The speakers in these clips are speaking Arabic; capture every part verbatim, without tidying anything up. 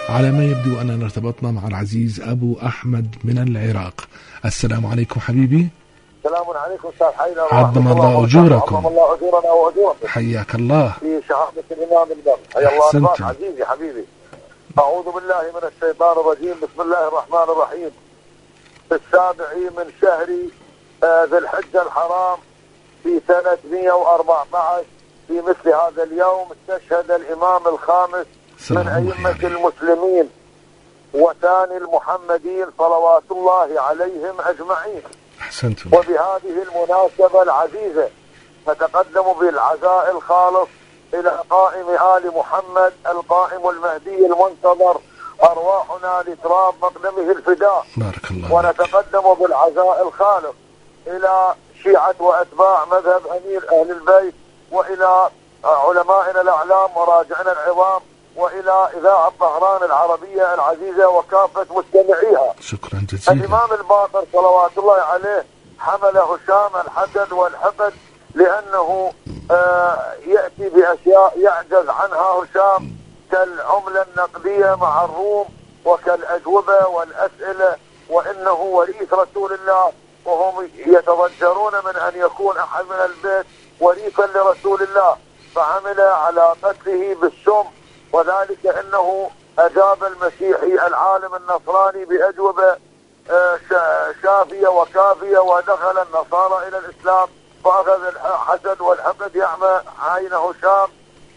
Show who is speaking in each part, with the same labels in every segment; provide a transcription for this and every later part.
Speaker 1: على ما يبدو أننا ارتبطنا مع العزيز أبو أحمد من العراق. السلام عليكم حبيبي.
Speaker 2: السلام عليكم أستاذ حيدر.
Speaker 1: عظم الله أجوركم.
Speaker 2: عظم الله أجورنا وأجوركم.
Speaker 1: حياك الله.
Speaker 2: في شهادة الإمام البر. حيا الله أرضاك عزيزي حبيبي. أعوذ بالله من الشيطان الرجيم. بسم الله الرحمن الرحيم. في السابع من شهر ذي الحجة الحرام في سنة مئة وأربعة عشر في مثل هذا اليوم استشهد الإمام الخامس من أئمة المسلمين وثاني المحمدين صلوات الله عليهم أجمعين.
Speaker 1: أحسنتم.
Speaker 2: وبهذه المناسبة العزيزة نتقدم بالعزاء الخالص إلى قائم آل محمد القائم المهدي المنتظر، أرواحنا لتراب مقدمه الفداء.
Speaker 1: بارك الله.
Speaker 2: ونتقدم بالعزاء الخالص إلى شيعة وأتباع مذهب أمير أهل البيت، وإلى علمائنا الأعلام وراجعنا العظام، وإلى إذاعة طهران العربية العزيزة وكافة مستمعيها.
Speaker 1: شكرا جزيلا.
Speaker 2: الإمام الباقر صلوات الله عليه حمل هشام الحسد والحقد لأنه آه يأتي بأشياء يعجز عنها هشام كالعملة النقدية مع الروم وكالأجوبة والأسئلة، وإنه وريث رسول الله، وهم يتضجرون من أن يكون أحد من البيت وريثا لرسول الله، فعمل على قتله بالسم، وذلك أنه أجاب المسيحي العالم النصراني بأجوبة شافية وكافية، ودخل النصارى إلى الإسلام، فأخذ الحسد والحقد يعمى عين هشام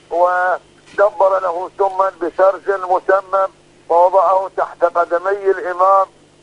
Speaker 2: ودبر له سما بسرج مسمم ووضعه تحت قدمي الإمام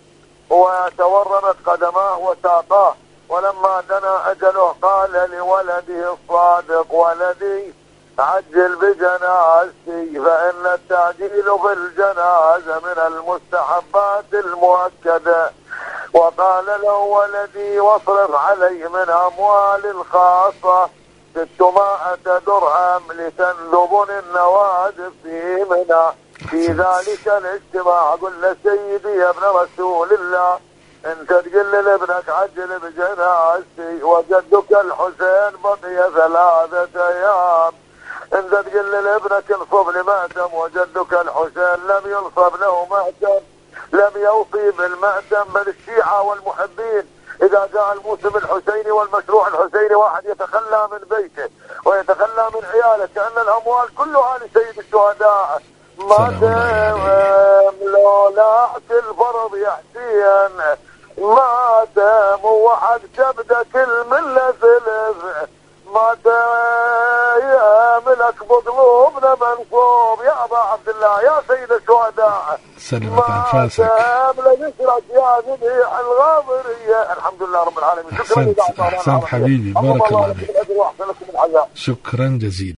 Speaker 2: وتورمت قدماه وساقاه، ولما دنا أجله قال لولده الصادق ولدي عجل بجنازتي فإن التعجيل بالجنازة من المستحبات المؤكدة، وقال له ولدي واصرف عليه من أموال الخاصة ستمائة درهم لتنذبني النوادب في منى في ذلك الاجتماع. قل له سيدي يا ابن رسول الله انت تقول لابنك عجل بجنازتي وجدك الحسين بقي ثلاثة ايام، انت تقول لابنك انصب لي مأتم وجدك الحسين لم ينصب له مأتم، لم يوفي بالمأتم. بل الشيعة والمحبين اذا جاء الموسم الحسيني والمشروع الحسيني واحد يتخلى من بيته ويتخلى من عياله كأن الاموال كلها لسيد الشهداء. ما تم لولا الفرض يا حسين ما تم وحد كبدك الملة ثلث، ما ياملك بقلوبنا منصوب يا ابا عبد الله يا سيد الشهداء.
Speaker 1: سلمت انفاسك.
Speaker 2: ما تم لنشرك يا ذبيح الغاضرية. الحمد لله رب العالمين.
Speaker 1: احسنت احسنت حبيبي. بارك الله فيك. شكرا جزيلا.